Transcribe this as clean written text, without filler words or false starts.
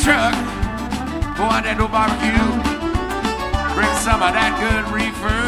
truck, go on that old barbecue, bring some of that good reefer.